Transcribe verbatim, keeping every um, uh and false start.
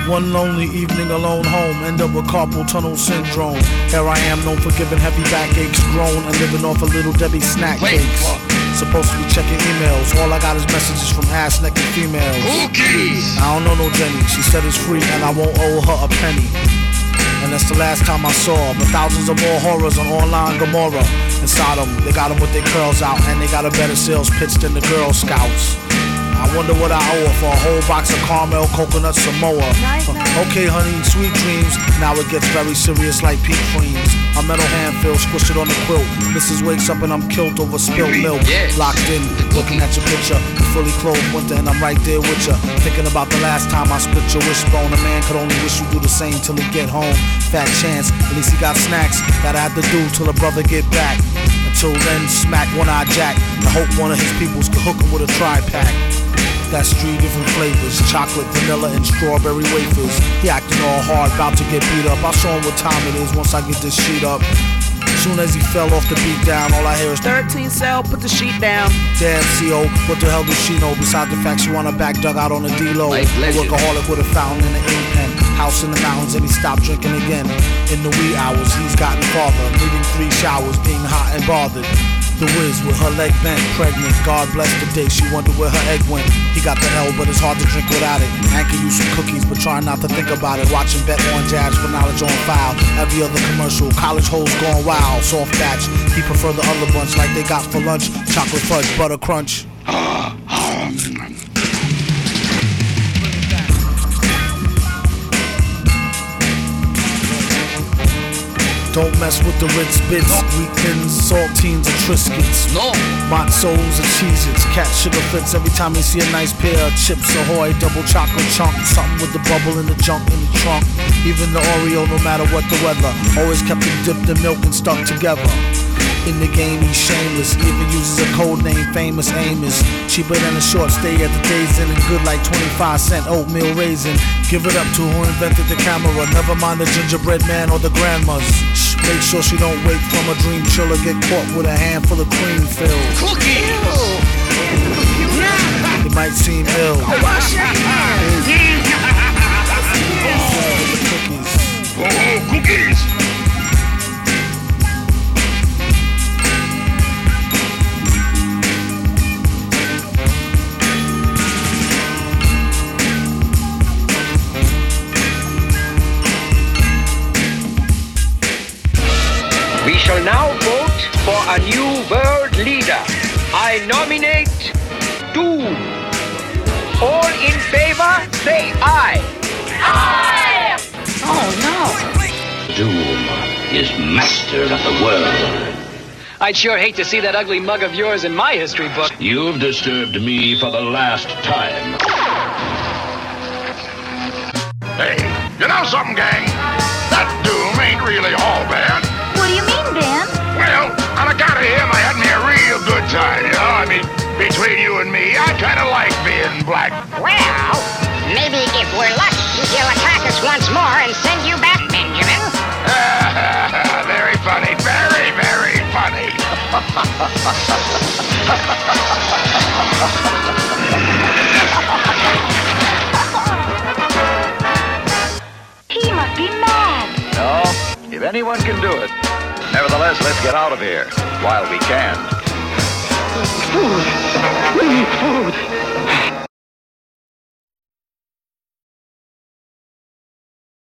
One lonely evening alone home, end up with carpal tunnel syndrome. Here I am, known for giving heavy backaches, grown and living off a Little Debbie snack cakes. Supposed to be checking emails, all I got is messages from ass naked females. Cookies! I don't know no Jenny, she said it's free and I won't owe her a penny. And that's the last time I saw her, but thousands of more horrors on online Gomorrah. Inside them, they got them with their curls out, and they got a better sales pitch than the Girl Scouts. I wonder what I owe her for a whole box of caramel coconut Samoa. Nice, nice. Okay, honey, sweet dreams. Now it gets very serious like peak creams. A metal hand feels squished it on the quilt. Missus wakes up and I'm killed over spilled milk. Yes. Locked in, looking at your picture. Fully clothed winter and I'm right there with ya. Thinking about the last time I split your wishbone. A man could only wish you do the same till he get home. Fat chance, at least he got snacks that I had to do till a brother get back. Until then, smack one-eyed Jack. I hope one of his peoples could hook him with a tri-pack. That's three different flavors, chocolate, vanilla, and strawberry wafers. He acting all hard, about to get beat up. I'll show him what time it is once I get this sheet up. Soon as he fell off the beat down, all I hear is thirteen cell, put the sheet down. Damn, C O, what the hell does she know? Besides the fact she want her back dug out on the D-Lo. A workaholic with a fountain and an ink pen. House in the mountains and he stopped drinking again. In the wee hours, he's gotten farther. Needing three showers, being hot and bothered. The whiz with her leg bent, pregnant. God bless the day, she wondered where her egg went. He got the L, but it's hard to drink without it. And can use some cookies, but try not to think about it. Watching Bet on Jabs for knowledge on file. Every other commercial, college hoes gone wild. Soft batch, he prefer the other bunch like they got for lunch. Chocolate fudge, butter crunch. Don't mess with the Ritz bits, no. Wheat thins, saltines, and Triscuits. No. Matzo's and Cheez-Its. Cat sugar fits every time you see a nice pair of Chips Ahoy, double chocolate chunk. Something with the bubble in the junk in the trunk. Even the Oreo, no matter what the weather. Always kept them dipped in milk and stuck together. In the game, he's shameless. Even uses a code name, Famous Amos. Cheaper than a short stay at the Days Inn and good like twenty-five cent oatmeal raisin. Give it up to who invented the camera. Never mind the gingerbread man or the grandmas. Shh, make sure she don't wake from a dream chill or get caught with a handful of cream filled. Cookies! It might seem ill. Oh, wash your hands! Cookies. Oh, cookies! We shall now vote for a new world leader. I nominate Doom. All in favor, say aye. Aye! Oh, no. Doom is master of the world. I'd sure hate to see that ugly mug of yours in my history book. You've disturbed me for the last time. Hey, you know something, gang? That Doom ain't really all bad. What do you mean, Dan? Well, on account of him, I had me a real good time, you know? I mean, between you and me, I kind of like being black. Well, maybe if we're lucky, he'll attack us once more and send you back, Benjamin. Very funny, very, very funny. He must be mad. No, if anyone can do it. Nevertheless, let's get out of here while we can. Food. We need food.